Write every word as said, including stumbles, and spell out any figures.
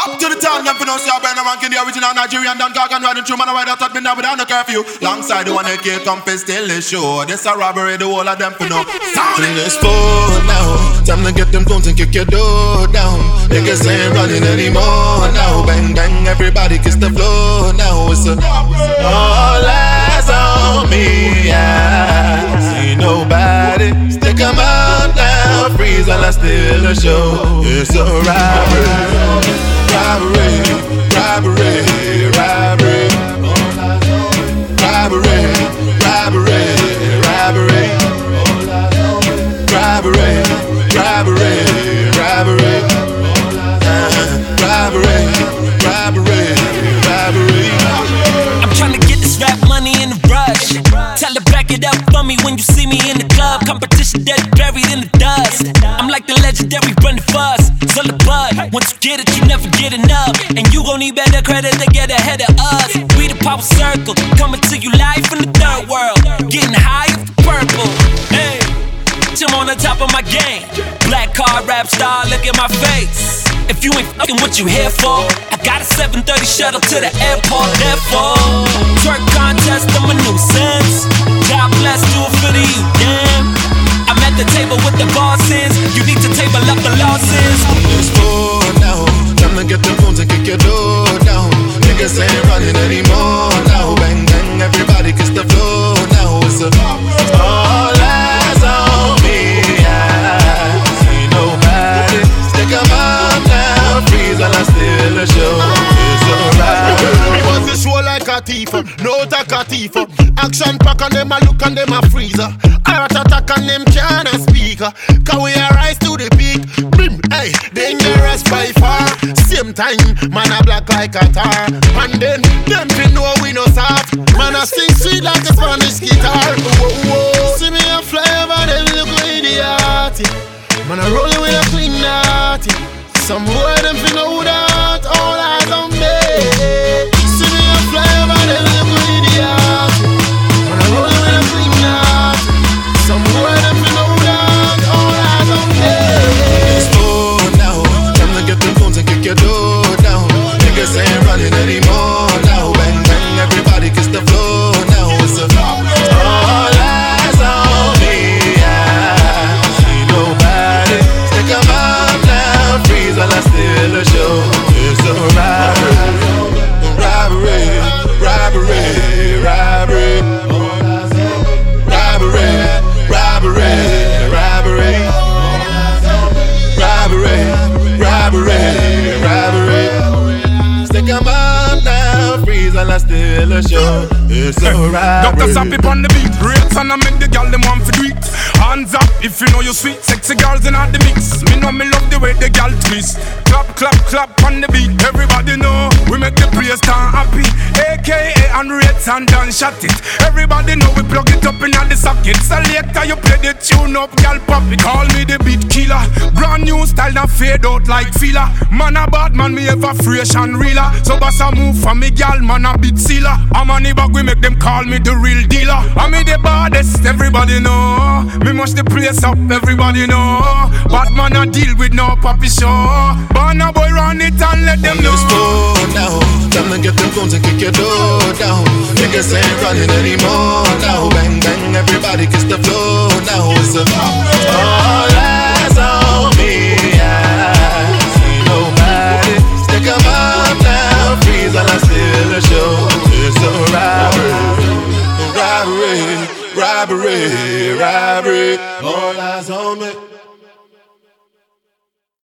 Up to the town, them for no see a burn a ranking. The original Nigerian Don Gargan riding through. Man, I ride out me now without no curfew. Longside the one that can't come and still is sure. This a robbery, the whole of them for no. Sounding this phone now. Time to get them phones and kick your door down. Niggas ain't running anymore now. Bang, bang, everybody kiss the floor now. It's a all eyes on me, yeah. See nobody, stick 'em up now. Freeze while I steal a show. It's a robbery, robbery, robbery, robbery, robbery, robbery, robbery, robbery, robbery, robbery, robbery, robbery, robbery. I'm tryna get this rap money in a rush. Tell her back it up for me when you see me in the club. Competition dead buried in the dust. I'm like the legendary Run Fuzz. So the bud, once you get it, you never get enough. And you gon' need better credit to get ahead of us. We the power circle, coming to you live from the third world. Getting high off the purple. Hey, I'm on the top of my game. Black card rap star, look at my face. If you ain't fucking what you here for, I got a seven thirty shuttle to the airport. Therefore, twerk contest, I'm a nuisance. God bless, do it for the youth, damn. I'm at the table with the bosses. You need to table up the losses. It's four now. Time to get them phones and kick your door down. Niggas ain't running anymore now. Bang, bang, everybody kiss the floor now. It's a all eyes on me, yeah. See nobody, stick 'em up now. Freeze while I steal the show. It's alright. Me was the show like a thief, no tak a thief. Action pack and them a look and them a freezer. Heart attack and them can't speak. Cause we a rise to the peak. Bim, hey, dangerous by far. Same time, man a black like a tar. And then, them fi know we no soft. Man a sing sweet like a Spanish guitar. Whoa, whoa. See me a fly over them look idiotic. Man a rollin' with a clean naughty. Some boy them fi know that all eyes on me. See me a fly over them look idiotic. Man a rollin' with a clean naughty. Some boy them fi know that all eyes on me. It's four now. Time to get them phones and kick your door down. Niggas ain't running anymore now. Bang, bang, everybody kiss the floor now. It's a all eyes on me, yeah. See nobody, stick 'em up now. Freeze while I steal the show. It's a robbery, robbery, robbery, robbery, robbery, robbery, robbery, robbery, robbery, robbery. Stick 'em up now. Freeze while I steal the show. It's a robbery. Doctor Sappy on the beat, great and I make the gal them want for do it. Hands up if you know you sweet, sexy girls in the mix. Me know me love the way the gal twist. Clap, clap, clap on the beat. Everybody know we make the place turn happy. A K A and rates and done shot it. Everybody know we plug it up in the socket. So later you play the tune up, gal pop it. Call me the beat killer. Brand new style that fade out like filler. Man a bad man, me ever fresh and realer. So boss a move for me gal, man a beat sealer. I'm on the back, we make them call me the real dealer. I'm me the baddest, everybody know. Me mush the place up, everybody know. Bad man a deal with no poppy show. Burn a boy run it and let them know. It's four now. Time to get them phones and kick your door down. Niggas ain't running anymore now. Bang, bang, everybody kiss the floor now. It's a all eyes on me, yeah. See nobody, stick 'em up now. Freeze while I steal the show. It's a robbery, robbery, robbery, robbery. All eyes on me.